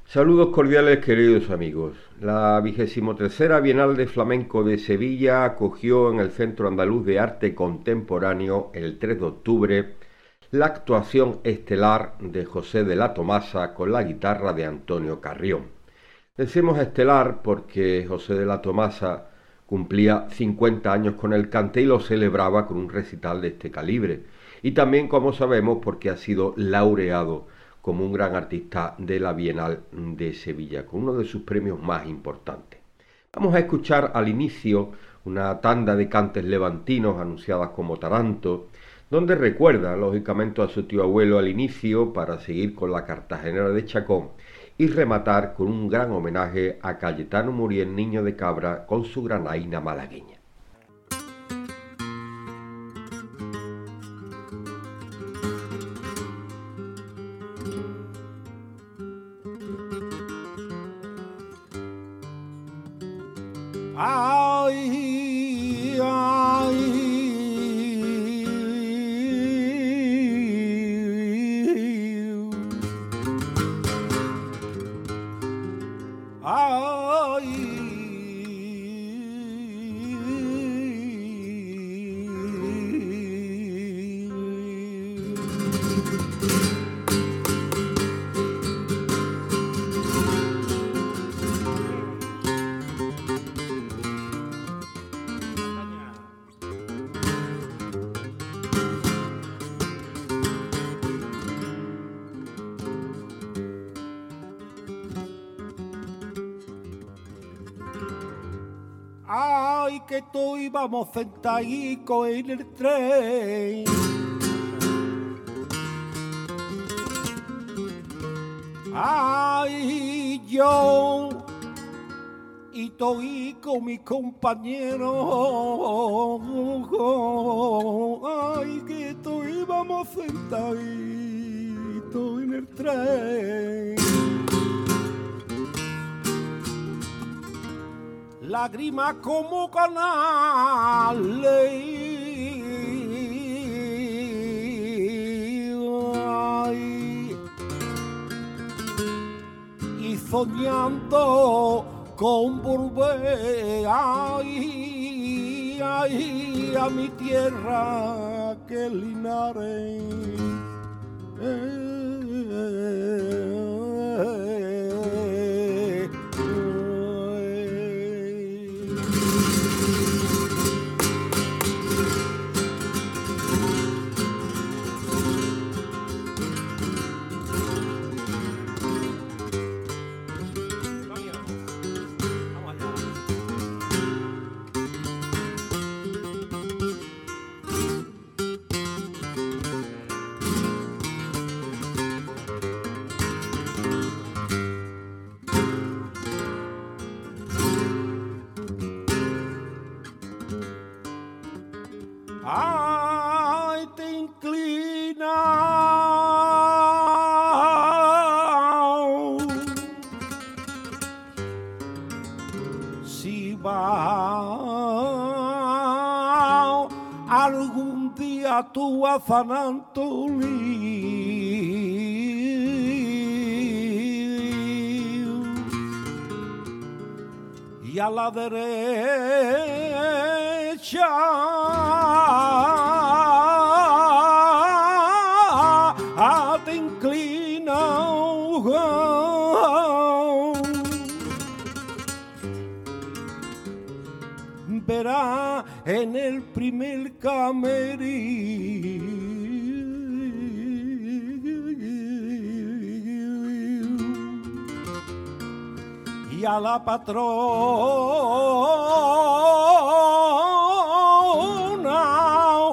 Saludos cordiales, queridos amigos. La 23ª Bienal de Flamenco de Sevilla acogió en el Centro Andaluz de Arte Contemporáneo el 3 de octubre la actuación estelar de José de la Tomasa con la guitarra de Antonio Carrión. Decimos estelar porque José de la Tomasa cumplía 50 años con el cante y lo celebraba con un recital de este calibre. Y también, como sabemos, porque ha sido laureado como un gran artista de la Bienal de Sevilla, con uno de sus premios más importantes. Vamos a escuchar al inicio una tanda de cantes levantinos anunciadas como Taranto, donde recuerda lógicamente a su tío abuelo al inicio para seguir con la cartagenera de Chacón y rematar con un gran homenaje a Cayetano Muriel, Niño de Cabra, con su granaína malagueña. Ay, ay, ay, que tú íbamos sentadico en el tren. Ay, yo y estoy con mi compañero. Ay, que tú íbamos sentadito en el tren. Lágrimas como canales, ay, y soñando con volver, ay, ay, a mi tierra que es Linares. Ay, te inclina si va algún día tú a San Antonio y a la derecha te inclina, verá en el primer camerino y a la patrona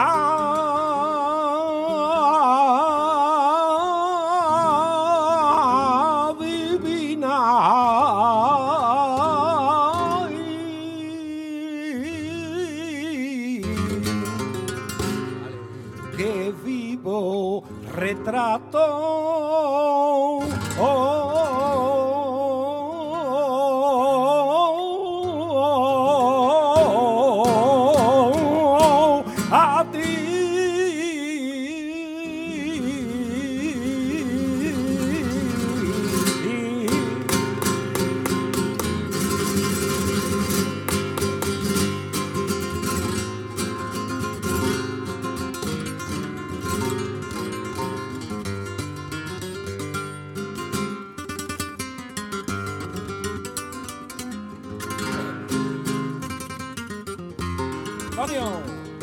divina, que vivo retrato. A ti Antonio.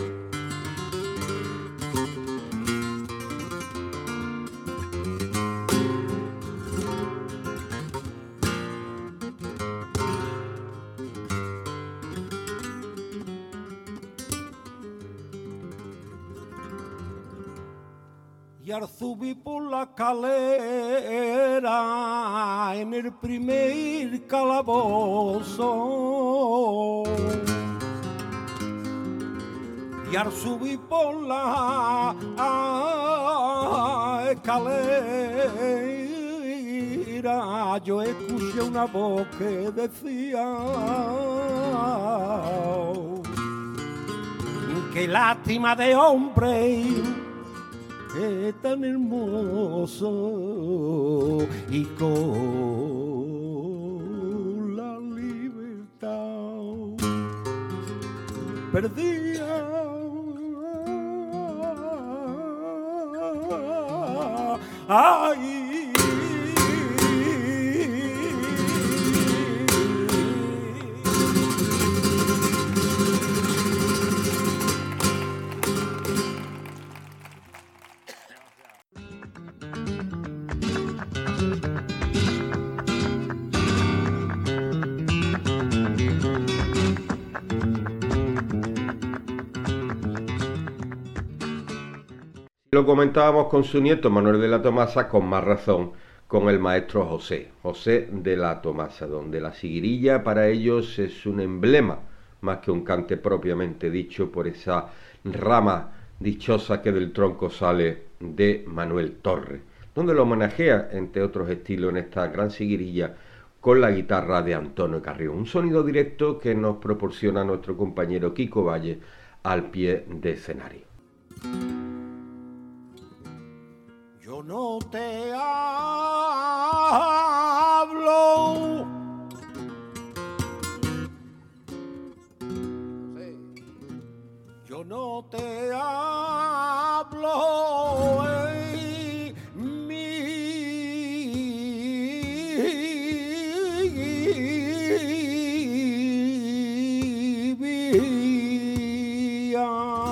Y al subir por la escalera en el primer calabozo, y al subir por la escalera yo escuché una voz que decía: qué lástima de hombre, es tan hermoso y con la libertad perdía. Ay. Lo comentábamos con su nieto Manuel de la Tomasa, con más razón con el maestro José de la Tomasa, donde la siguirilla para ellos es un emblema más que un cante propiamente dicho, por esa rama dichosa que del tronco sale de Manuel Torres, donde lo homenajea, entre otros estilos, en esta gran siguirilla con la guitarra de Antonio Carrión, un sonido directo que nos proporciona nuestro compañero Kiko Valle al pie de escenario. Yo no te hablo, yo no te hablo en mi vida.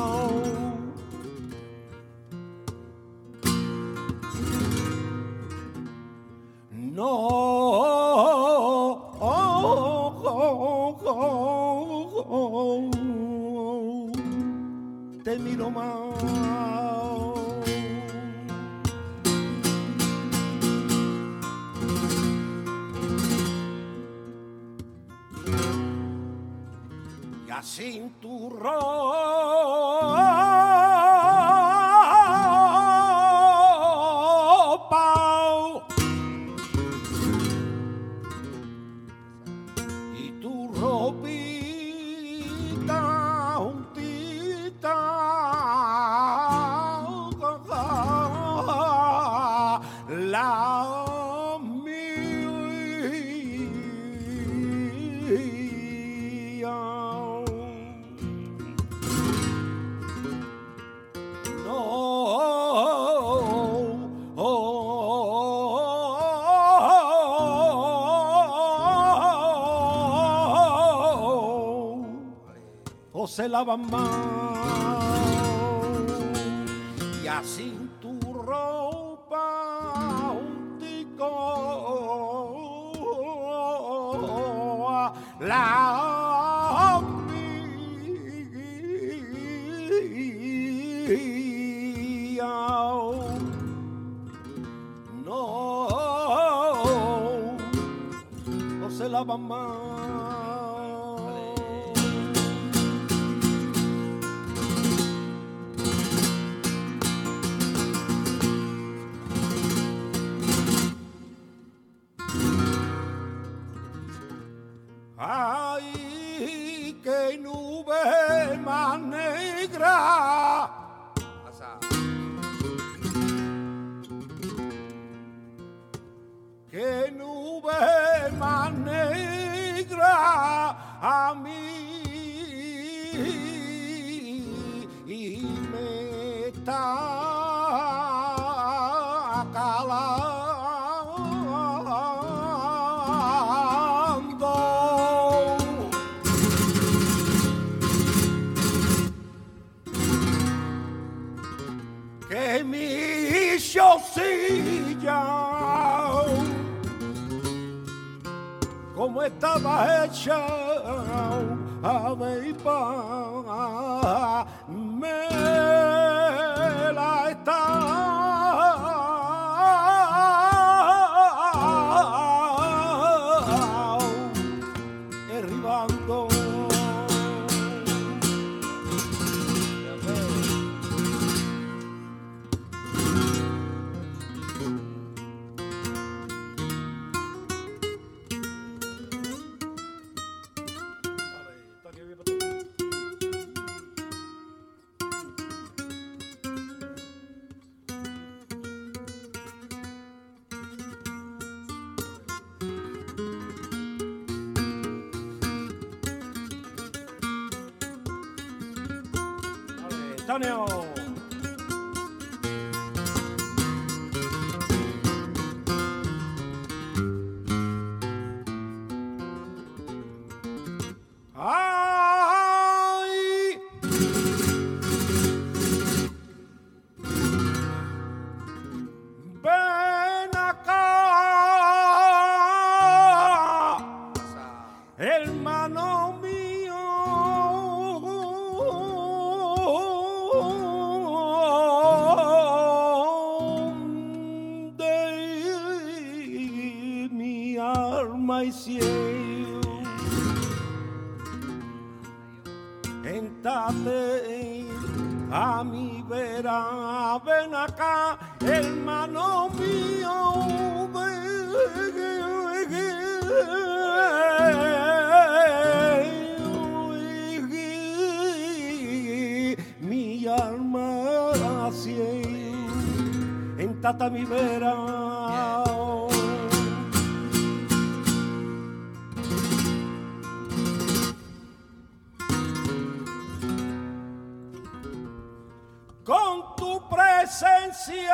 No te miro más. Y así en tu ropa y tu ropita juntita, la mía. José Lavamán, y así tu ropa un tico la mía. No, José Lavamán. Ay, qué nube más negra, qué nube más negra a mí y me está calando. como estaba hecha de pan, me la está derribando. Taneo. Ay, ven acá, hermano mío. My cielo, entate a mi vera, ven acá, hermano mío, mi alma cielo, entate a mi vera. Con tu presencia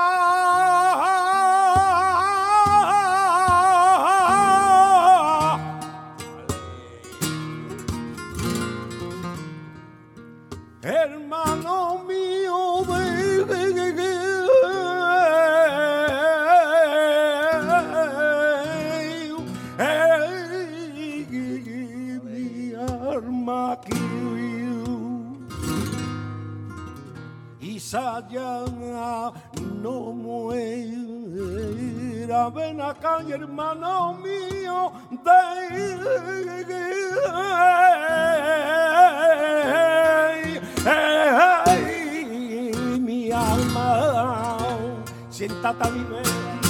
hermano mío, mi alma aquí. Sayana no muera, ven acá, hermano mío, mi alma, siéntate a mi vez.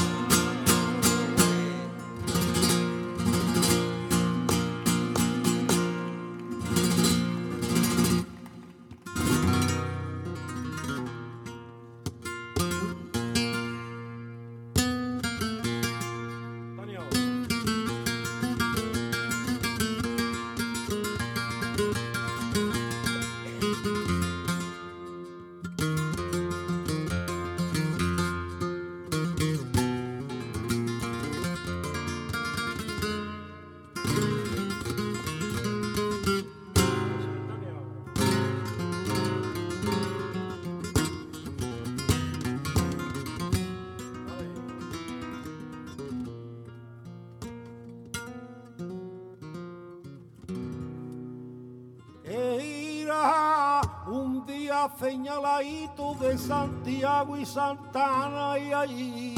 Un día señaladito de Santiago y Santana y allí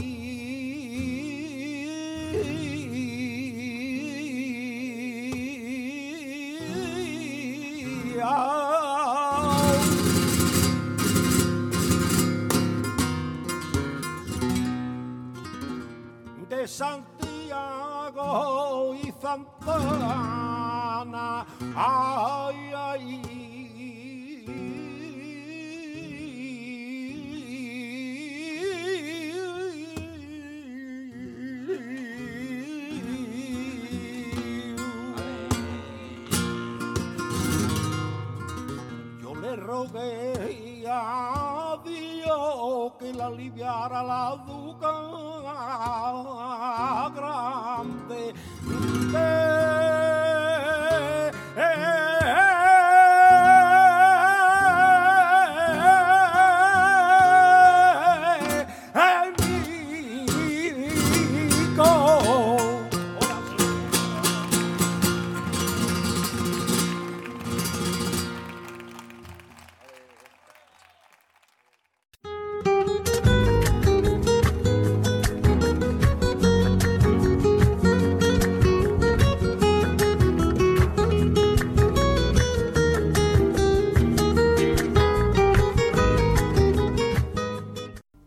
de Santiago y Santana, ay, ay. Yo le rogué a Dios que la aliviara la duca.